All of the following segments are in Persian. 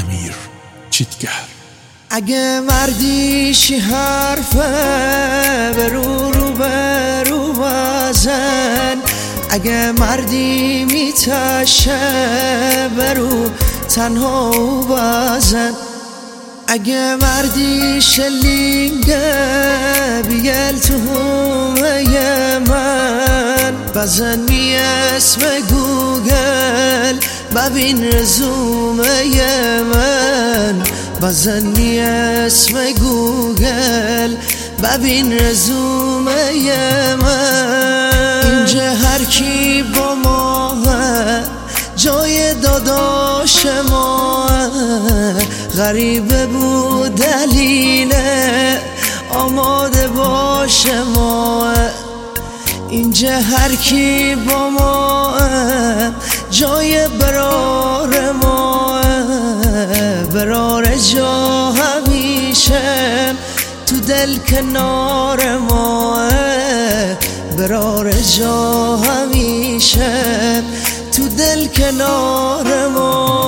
امیر چیتگر. اگه مردیشی حرفه برو بزن، اگه مردی میتشه برو تنها بزن، اگه مردی شلینگه بیل تو همه من بزن می اسم گوگل ببین رزومه من، بزن می اسم گوگل ببین رزومه من. اینجا هر کی با ما جای داداش ما، غریبه بود دلیله آماده باشه ما. اینجا هر کی با ما جای برار ما، برار جا همیشه تو دل کنار ما، برار جا همیشه تو دل کنار ما.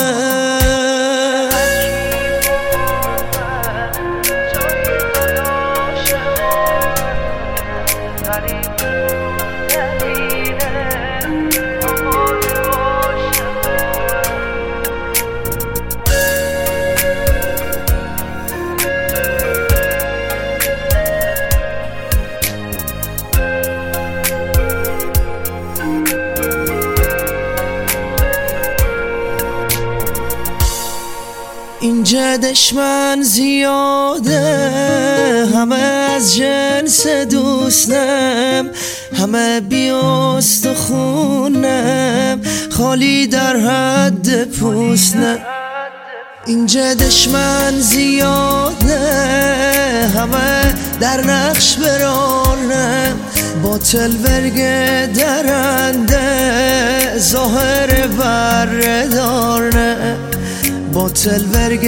اینجا دشمن زیاده، همه از جنس دوستم، همه بیاست و خونم خالی در حد پوستم. اینجا دشمن زیاده، همه در نقش برارم، باطل ورگ درنده ظاهر بردارم، باطل ورگ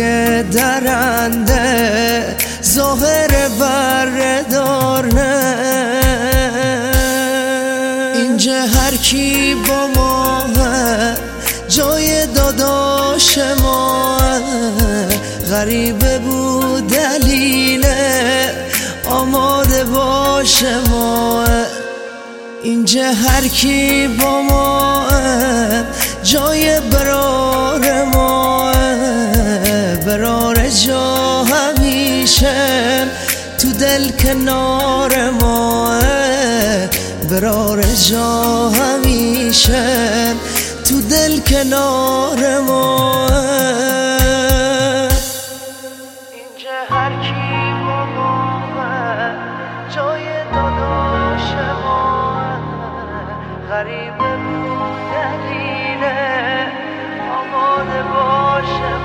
درنده ظاهر بردار نه. اینجا هر کی با ما جای داداش ما، غریبه بود دلیله آماده باشه ما. اینجا هر کی با ما جای برار ما، برار جا همیشه تو دل کنار ما، برار جا همیشه تو دل کنار ما. اینجا هر کی با ما جای داداش ما، غریبه بود دلیله آماده باشه